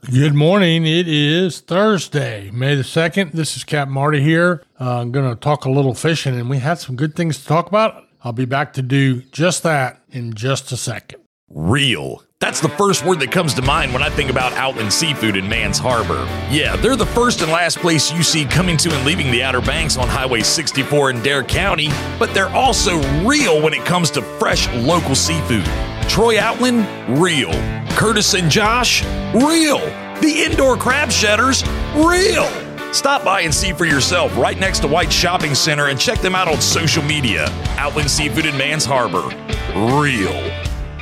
Good morning. It is Thursday, May the 2nd. This is Captain Marty here. I'm going to talk a little fishing, and we had some good things to talk about. I'll be back to do just that in just a second. Real. That's the first word that comes to mind when I think about Outland Seafood in Mans Harbor. Yeah, they're the first and last place you see coming to and leaving the Outer Banks on Highway 64 in Dare County, but they're also real when it comes to fresh local seafood. Troy Outland, real. Curtis and Josh, real. The indoor crab shedders, real. Stop by and see for yourself right next to White Shopping Center and check them out on social media. Outland Seafood in Mans Harbor, real.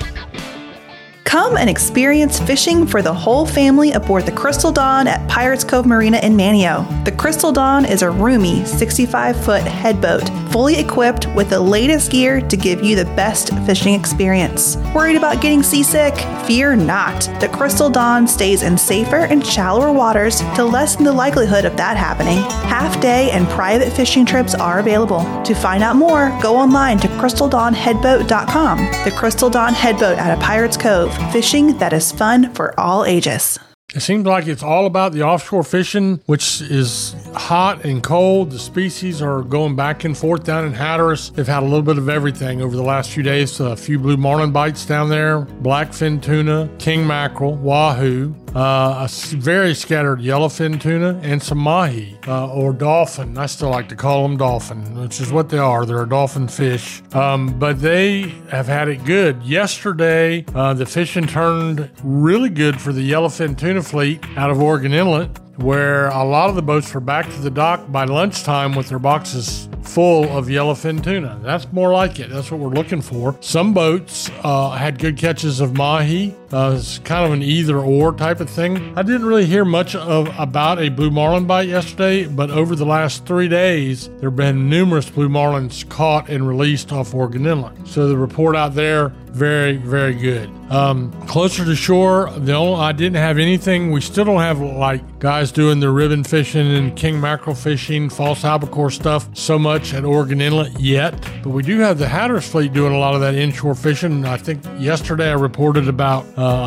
Come and experience fishing for the whole family aboard the Crystal Dawn at Pirates Cove Marina in Manio. The Crystal Dawn is a roomy 65-foot headboat, fully equipped with the latest gear to give you the best fishing experience. Worried about getting seasick? Fear not. The Crystal Dawn stays in safer and shallower waters to lessen the likelihood of that happening. Half-day and private fishing trips are available. To find out more, go online to crystaldawnheadboat.com. The Crystal Dawn Headboat out of Pirates Cove. Fishing that is fun for all ages. It seems like it's all about the offshore fishing, which is hot and cold. The species are going back and forth down in Hatteras. They've had a little bit of everything over the last few days. A few blue marlin bites down there, blackfin tuna, king mackerel, wahoo, very scattered yellowfin tuna, and some mahi, or dolphin. I still like to call them dolphin, which is what they are. They're a dolphin fish. But they have had it good. Yesterday, the fishing turned really good for the yellowfin tuna fleet out of Oregon Inlet, where a lot of the boats were back to the dock by lunchtime with their boxes full of yellowfin tuna. That's more like it. That's what we're looking for. Some boats had good catches of mahi. It's kind of an either-or type of thing. I didn't really hear much about a blue marlin bite yesterday, but over the last 3 days, there have been numerous blue marlins caught and released off Oregon Inlet. So the report out there, very, very good. Closer to shore, I didn't have anything. We still don't have like guys doing the ribbon fishing and king mackerel fishing, false albacore stuff so much at Oregon Inlet yet. But we do have the Hatteras fleet doing a lot of that inshore fishing. I think yesterday I reported about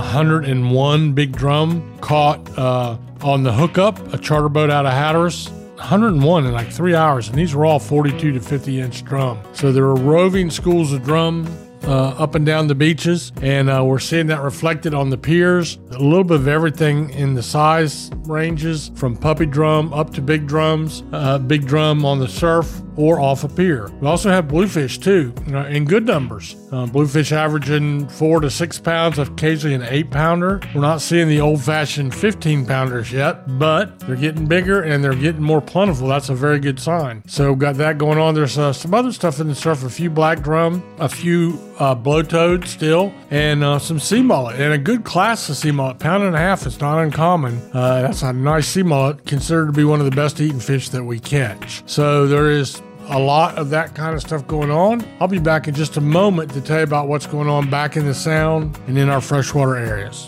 101 big drum caught on the hookup, a charter boat out of Hatteras. 101 in like 3 hours, and these were all 42 to 50 inch drum. So there are roving schools of drum up and down the beaches, and we're seeing that reflected on the piers. A little bit of everything in the size ranges from puppy drum up to big drums, big drum on the surf or off a pier. We also have bluefish too, in good numbers. Bluefish averaging 4 to 6 pounds, occasionally an 8-pounder. We're not seeing the old-fashioned 15-pounders yet, but they're getting bigger and they're getting more plentiful. That's a very good sign. So got that going on. There's some other stuff in the surf, a few black drum, a few blowtoad still, and some sea mullet, and a good class of sea mullet. 1.5 pounds is not uncommon. That's a nice sea mullet, considered to be one of the best eating fish that we catch. So there is a lot of that kind of stuff going on. I'll be back in just a moment to tell you about what's going on back in the Sound and in our freshwater areas.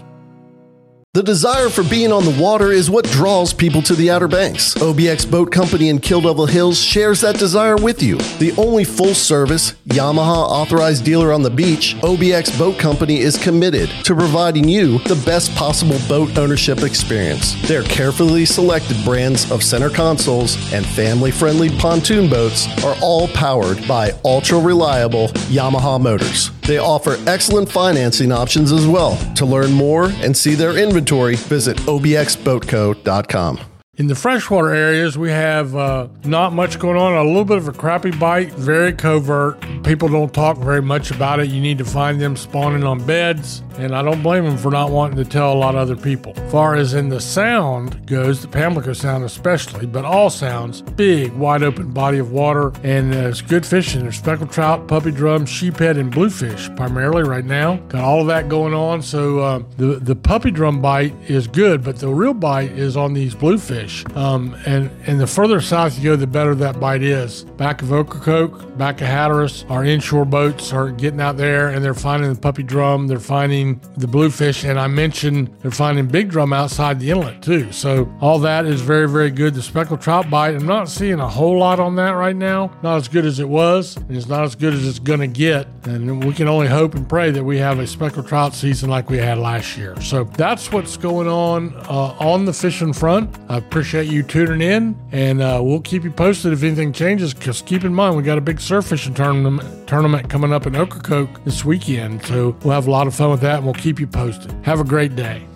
The desire for being on the water is what draws people to the Outer Banks. OBX Boat Company in Kill Devil Hills shares that desire with you. The only full-service, Yamaha authorized dealer on the beach, OBX Boat Company is committed to providing you the best possible boat ownership experience. Their carefully selected brands of center consoles and family-friendly pontoon boats are all powered by ultra-reliable Yamaha motors. They offer excellent financing options as well. To learn more and see their inventory, visit obxboatco.com. In the freshwater areas, we have not much going on. A little bit of a crappie bite, very covert. People don't talk very much about it. You need to find them spawning on beds, and I don't blame them for not wanting to tell a lot of other people. As far as in the Sound goes, the Pamlico Sound especially, but all sounds, big, wide open body of water, and it's good fishing. There's speckled trout, puppy drum, sheephead, and bluefish primarily right now. Got all of that going on, so the puppy drum bite is good, but the real bite is on these bluefish. bluefish. And the further south you go, the better that bite is. Back of Ocracoke, back of Hatteras, our inshore boats are getting out there and they're finding the puppy drum, they're finding the bluefish, and I mentioned they're finding big drum outside the inlet too. So all that is very, very good. The speckled trout bite, I'm not seeing a whole lot on that right now. Not as good as it was, and it's not as good as it's going to get. And we can only hope and pray that we have a speckled trout season like we had last year. So that's what's going on the fishing front. I appreciate you tuning in, and we'll keep you posted if anything changes, because keep in mind, we got a big surf fishing tournament coming up in Ocracoke this weekend. So we'll have a lot of fun with that, and we'll keep you posted. Have a great day.